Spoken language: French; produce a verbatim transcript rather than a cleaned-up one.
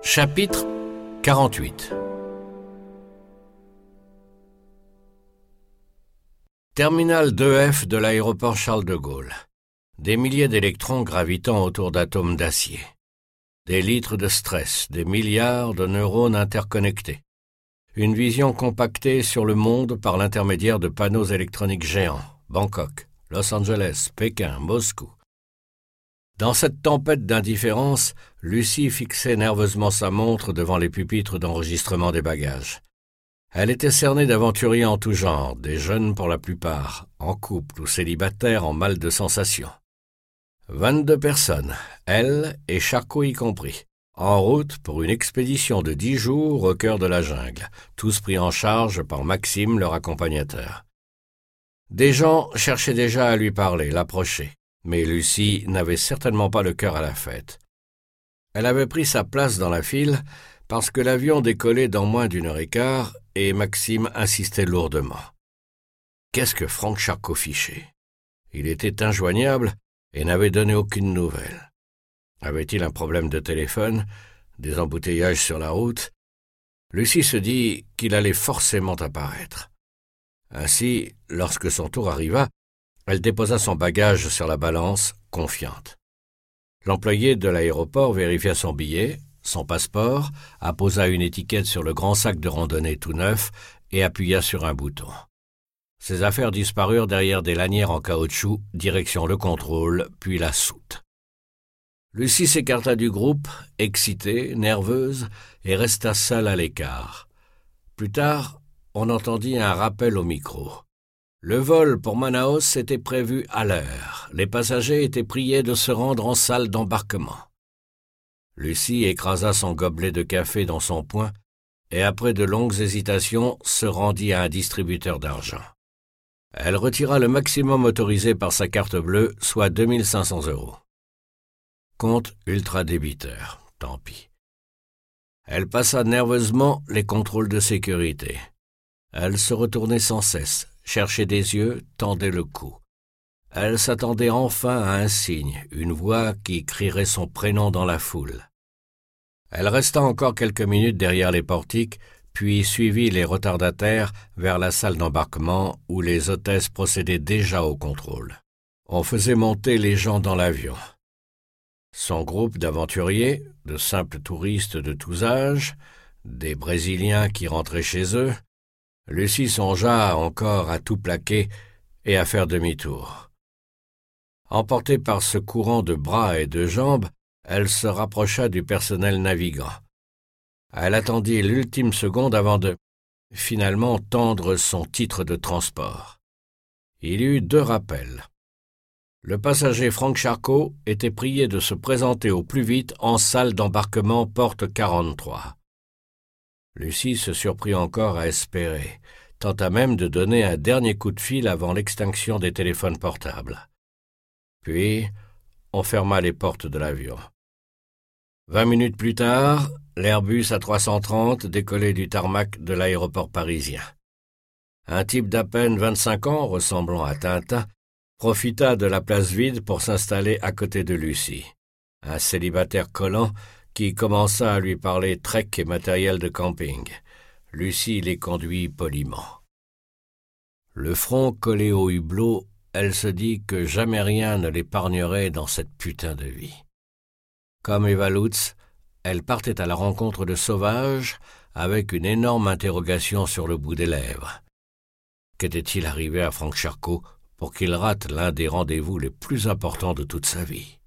Chapitre quarante-huit. Terminal deux F de l'aéroport Charles de Gaulle. Des milliers d'électrons gravitant autour d'atomes d'acier. Des litres de stress, des milliards de neurones interconnectés. Une vision compactée sur le monde par l'intermédiaire de panneaux électroniques géants. Bangkok, Los Angeles, Pékin, Moscou. Dans cette tempête d'indifférence, Lucie fixait nerveusement sa montre devant les pupitres d'enregistrement des bagages. Elle était cernée d'aventuriers en tout genre, des jeunes pour la plupart, en couple ou célibataires en mal de sensations. Vingt-deux personnes, elle et Charcot y compris, en route pour une expédition de dix jours au cœur de la jungle, tous pris en charge par Maxime, leur accompagnateur. Des gens cherchaient déjà à lui parler, l'approcher. Mais Lucie n'avait certainement pas le cœur à la fête. Elle avait pris sa place dans la file parce que l'avion décollait dans moins d'une heure et quart et Maxime insistait lourdement. Qu'est-ce que Franck Charcot fichait? Il était injoignable et n'avait donné aucune nouvelle. Avait-il un problème de téléphone, des embouteillages sur la route? Lucie se dit qu'il allait forcément apparaître. Ainsi, lorsque son tour arriva, elle déposa son bagage sur la balance, confiante. L'employé de l'aéroport vérifia son billet, son passeport, apposa une étiquette sur le grand sac de randonnée tout neuf et appuya sur un bouton. Ses affaires disparurent derrière des lanières en caoutchouc, direction le contrôle, puis la soute. Lucie s'écarta du groupe, excitée, nerveuse, et resta seule à l'écart. Plus tard, on entendit un rappel au micro. Le vol pour Manaus était prévu à l'heure. Les passagers étaient priés de se rendre en salle d'embarquement. Lucie écrasa son gobelet de café dans son poing et, après de longues hésitations, se rendit à un distributeur d'argent. Elle retira le maximum autorisé par sa carte bleue, soit deux mille cinq cents euros. Compte ultra-débiteur, tant pis. Elle passa nerveusement les contrôles de sécurité. Elle se retournait sans cesse, cherchait des yeux, tendait le cou. Elle s'attendait enfin à un signe, une voix qui crierait son prénom dans la foule. Elle resta encore quelques minutes derrière les portiques, puis suivit les retardataires vers la salle d'embarquement où les hôtesses procédaient déjà au contrôle. On faisait monter les gens dans l'avion. Son groupe d'aventuriers, de simples touristes de tous âges, des Brésiliens qui rentraient chez eux, Lucie songea encore à tout plaquer et à faire demi-tour. Emportée par ce courant de bras et de jambes, elle se rapprocha du personnel navigant. Elle attendit l'ultime seconde avant de, finalement, tendre son titre de transport. Il y eut deux rappels. Le passager Franck Charcot était prié de se présenter au plus vite en salle d'embarquement porte quarante-trois. Lucie se surprit encore à espérer, tenta même de donner un dernier coup de fil avant l'extinction des téléphones portables. Puis, on ferma les portes de l'avion. Vingt minutes plus tard, l'Airbus A trois cent trente décollait du tarmac de l'aéroport parisien. Un type d'à peine vingt-cinq ans, ressemblant à Tintin, profita de la place vide pour s'installer à côté de Lucie. Un célibataire collant qui commença à lui parler trek et matériel de camping. Lucie les conduit poliment. Le front collé au hublot, elle se dit que jamais rien ne l'épargnerait dans cette putain de vie. Comme Eva Lutz, elle partait à la rencontre de sauvages avec une énorme interrogation sur le bout des lèvres. Qu'était-il arrivé à Franck Charcot pour qu'il rate l'un des rendez-vous les plus importants de toute sa vie?